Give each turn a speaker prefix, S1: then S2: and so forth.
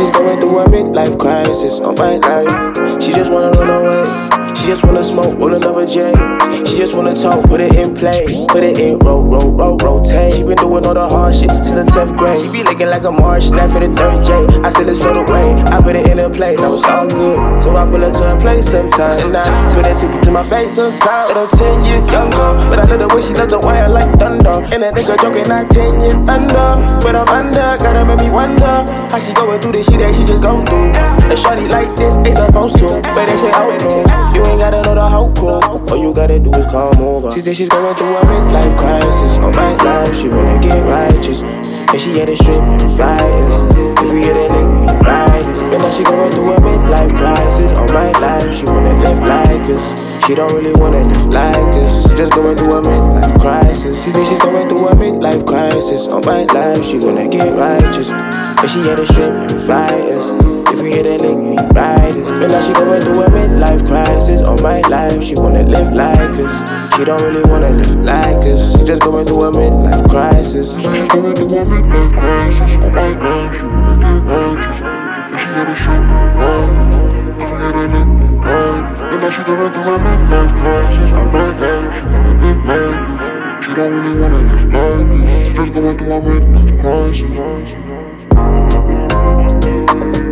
S1: she's going through a midlife crisis on my life. She just wanna run away. She just wanna smoke, roll another J. She just wanna talk, put it in play. Put it in, rotate. She been doing all the hard shit since the 10th grade. She be looking like a Martian after the 3rd J. I said let's float away. I put it in a plate, now it's all good. So I pull her to a place sometimes. And I put that to my face sometimes. And I'm 10 years younger, but I love the way she does the wire like thunder. And that nigga joking, not 10 years under. But I'm under, gotta make me wonder how she going through this shit that she just go through. A shorty like this ain't supposed to, but that shit out no. You ain't gotta know the whole crew. All you gotta do is come over. She said she's going through a midlife crisis on my life. She wanna get righteous, and she had a strip and fighters. If we hit a lick, we ride it. And now she going through a midlife crisis on my life. She wanna live like us. She don't really wanna live like us. She just going through a midlife crisis. She said she's going through a midlife crisis on my life. She wanna get righteous, and she had a strip and fighters. If we hit a lick, we ride it. And now she going through a midlife crisis on my life. She wanna live like us. She don't really wanna live like us. She just going through a midlife crisis.
S2: She's going through a midlife crisis on my life. She wanna get righteous, and she got a shot fighters. If we hit a lick, we ride it. And now she going through a midlife crisis on my life. She wanna live like us. She don't really wanna live like us. She just going through a midlife crisis.